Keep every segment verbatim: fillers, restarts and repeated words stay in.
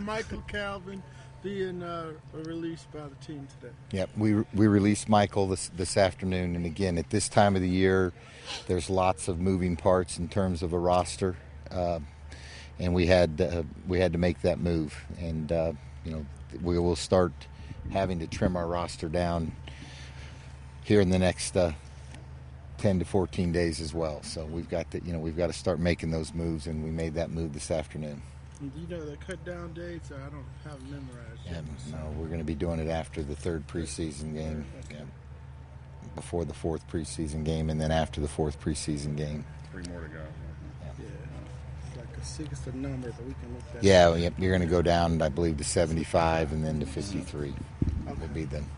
Michael Calvin being uh, released by the team today. Yep, we we released Michael this this afternoon, and again at this time of the year, there's lots of moving parts in terms of a roster, uh, and we had uh, we had to make that move, and uh, you know we will start having to trim our roster down here in the next uh, ten to fourteen days as well. So we've got to you know we've got to start making those moves, and we made that move this afternoon. You know the cut down dates? I don't have them memorized Yeah, yet. no, we're going to be doing it after the third preseason game, Okay. yeah, before the fourth preseason game, and then after the fourth preseason game. Three more to go. Yeah, it's like a sixth number, but we can look that Yeah, up. yep, you're going to go down, I believe, to seventy-five and then to fifty-three. Okay. Will be then.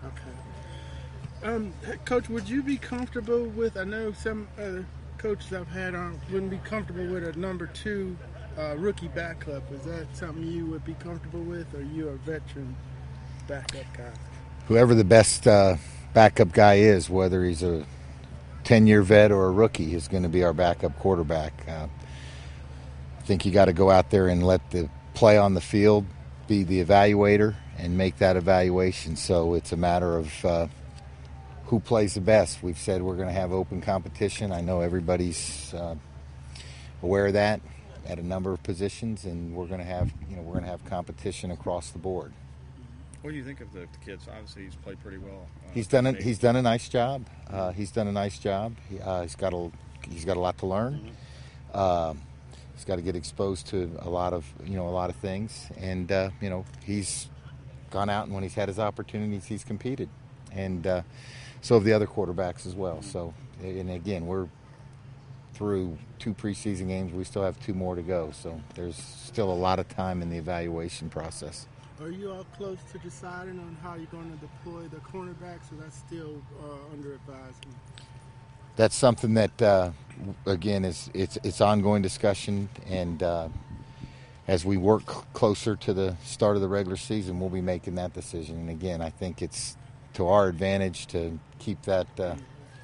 Okay. Um, Coach, would you be comfortable with? I know some other coaches I've had on wouldn't be comfortable with a number two uh, rookie backup. Is that something you would be comfortable with, or you a veteran backup guy? Whoever the best uh, backup guy is, whether he's a ten-year vet or a rookie, is going to be our backup quarterback. Uh, I think you got to go out there and let the play on the field be the evaluator and make that evaluation. So it's a matter of uh, who plays the best. We've said we're going to have open competition. I know everybody's uh, aware of that at a number of positions, and we're going to have you know we're going to have competition across the board. What do you think of the, the kids? Obviously, he's played pretty well. Uh, He's done it. He's done a nice job. Uh, he's done a nice job. He, uh, he's got a he's got a lot to learn. Mm-hmm. Um, he's got to get exposed to a lot of you know a lot of things, and uh, you know he's gone out and when he's had his opportunities, he's competed, and uh, so have the other quarterbacks as well. So, and again, we're through two preseason games. We still have two more to go. So there's still a lot of time in the evaluation process. Are you all close to deciding on how you're going to deploy the cornerbacks, or that's still uh, under advisement? That's something that, uh, again, is it's it's ongoing discussion, and uh, as we work closer to the start of the regular season, we'll be making that decision. And again, I think it's to our advantage to keep that uh,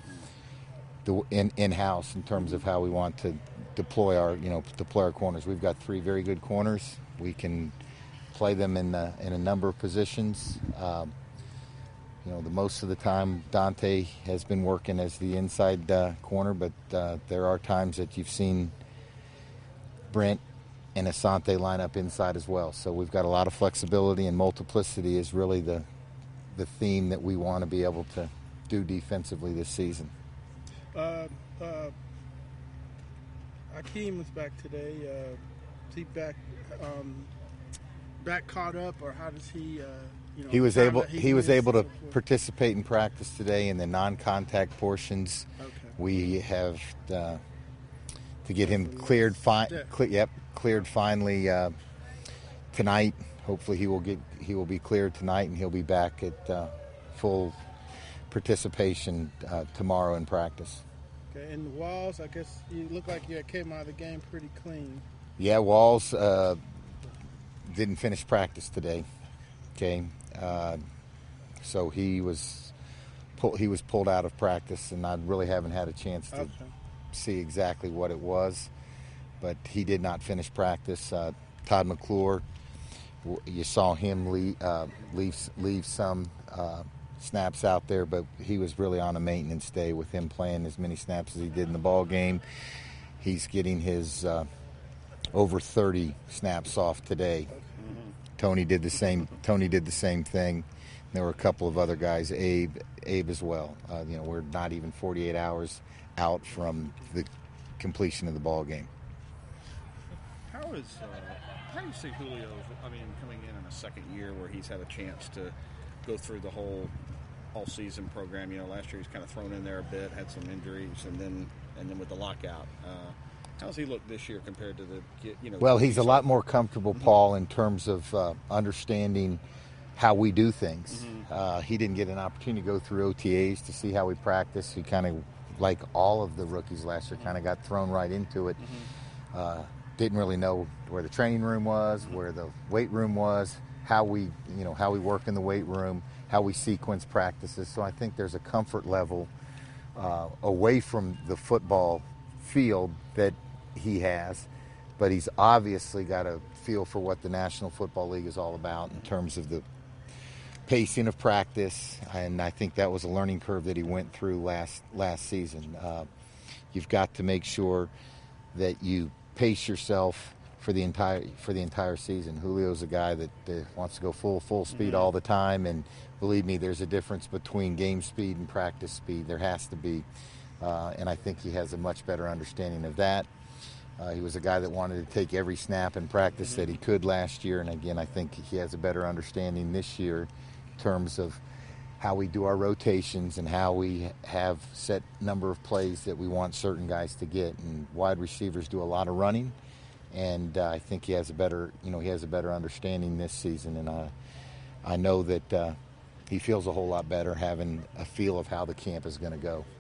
the in in house in terms of how we want to deploy our you know deploy our corners. We've got three very good corners. We can play them in uh, in a number of positions. Um, you know, the most of the time Dante has been working as the inside uh, corner, but uh, there are times that you've seen Brent and Asante line up inside as well. So we've got a lot of flexibility, and multiplicity is really the the theme that we want to be able to do defensively this season. Uh, uh, Akeem was back today. Uh, is he back? Um, back caught up, or how does he? Uh, you know, He was able. he, He was able to before? participate in practice today in the non-contact portions. Okay. We have uh, to get him cleared. Fine. Yeah. Cle- yep, cleared finally uh, tonight. Hopefully, he will get. He will be cleared tonight, and he'll be back at uh, full participation uh, tomorrow in practice. Okay, and the Walls, I guess you look like you came out of the game pretty clean. Yeah, Walls uh, didn't finish practice today. Okay, uh, so he was pull, he was pulled out of practice, and I really haven't had a chance to Okay. see exactly what it was, but he did not finish practice. Uh, Todd McClure, w- you saw him leave uh, leave, leave some uh, snaps out there, but he was really on a maintenance day with him playing as many snaps as he did in the ball game. He's getting his uh, over thirty snaps off today. Tony did the same. Tony did the same thing. There were a couple of other guys, Abe, Abe as well. Uh, you know, we're not even forty-eight hours out from the completion of the ball game. How is uh, how do you see Julio? I mean, coming in in a second year where he's had a chance to go through the whole all season program. You know, last year he's kind of thrown in there a bit, had some injuries, and then and then with the lockout. Uh, How's he look this year compared to the, you know? Well, he's a lot more comfortable, Paul, in terms of uh, understanding how we do things. Mm-hmm. Uh, he didn't get an opportunity to go through O T As to see how we practice. He kind of, like all of the rookies last year, kind of got thrown right into it. Mm-hmm. Uh, didn't really know where the training room was, where the weight room was, how we, you know, how we work in the weight room, how we sequence practices. So I think there's a comfort level uh, away from the football field that he has, but he's obviously got a feel for what the National Football League is all about in terms of the pacing of practice, and I think that was a learning curve that he went through last last season. Uh, you've got to make sure that you pace yourself for the entire for the entire season. Julio's a guy that uh, wants to go full full speed mm-hmm. all the time, and believe me, there's a difference between game speed and practice speed. There has to be, uh, and I think he has a much better understanding of that. Uh, he was a guy that wanted to take every snap in practice mm-hmm. that he could last year, and again, I think he has a better understanding this year in terms of how we do our rotations and how we have set number of plays that we want certain guys to get. And wide receivers do a lot of running, and uh, I think he has a better, you know, he has a better understanding this season. And uh, I know that uh, he feels a whole lot better having a feel of how the camp is going to go.